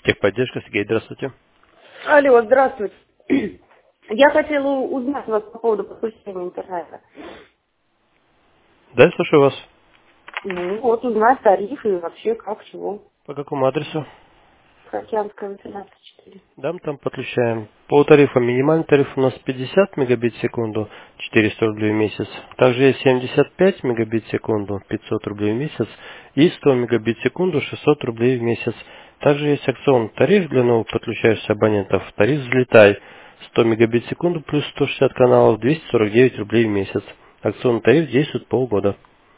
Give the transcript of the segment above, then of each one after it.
Техподдержка, Сергей, здравствуйте. Алло, здравствуйте. Я хотела узнать вас по поводу подключения интернета. Да, я слушаю вас. Ну, вот узнать тарифы и вообще как, чего. По какому адресу? Океанская 18-4. Да, мы там подключаем. По тарифам минимальный тариф у нас 50 мегабит в секунду, 400 рублей в месяц. Также есть 75 мегабит в секунду, 500 рублей в месяц. И 100 мегабит в секунду, 600 рублей в месяц. Также есть акционный тариф для новых подключающихся абонентов. Тариф «Взлетай». 100 мегабит в секунду плюс 160 каналов, 249 рублей в месяц. Акционный тариф действует полгода.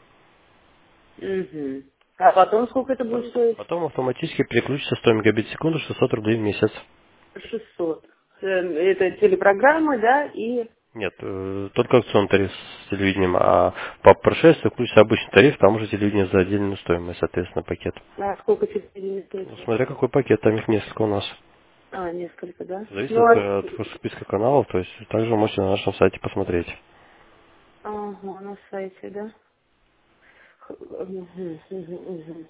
Угу. А потом сколько это будет стоить? Потом автоматически переключится 100 мегабит в секунду, 600 рублей в месяц. 600. Это телепрограммы, да, и... Нет, только акционный тариф с телевидением, а по прошествию включится обычный тариф, там уже телевидение за отдельную стоимость, соответственно, пакет. А сколько телевидения стоит? Ну, смотря какой пакет, там их несколько у нас. А, несколько, да? Зависит Ну, от списка каналов, то есть также можете на нашем сайте посмотреть. ага, на сайте, да? Мгм, мгм, мгм.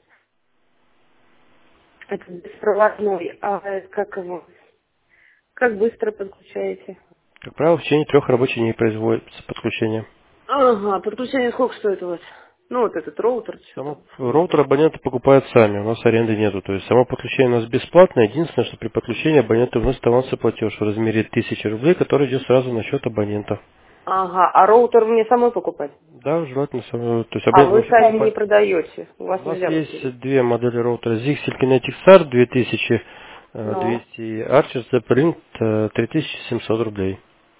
Это беспроводной, а как его? Как быстро подключаете? Как правило, в течение 3 рабочих дней производится подключение. Ага, подключение сколько стоит у вас? Ну, вот этот роутер, что Само там, роутер абоненты покупают сами, у нас аренды нету. То есть само подключение у нас бесплатное. Единственное, что при подключении абоненты вносят авансовый платеж в размере 1000 рублей, который идет сразу на счет абонента. Ага, а роутер мне самой покупать? Да, желательно, то есть А абонент вы может сами не покупать. продаете, у У вас нас нельзя купить. есть две модели роутера. Zixel Kinetic Star Ну, 2200 и Archer The Print 3700 рублей.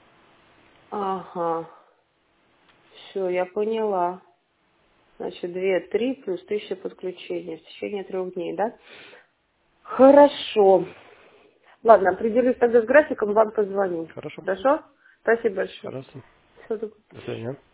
ага, все, я поняла. Значит, 2, 3 плюс 1000 подключения в течение 3 дней, да? Хорошо. Ладно, определюсь тогда с графиком, вам позвоню. Хорошо. Хорошо? Спасибо большое. Хорошо. Всего доброго. До свидания.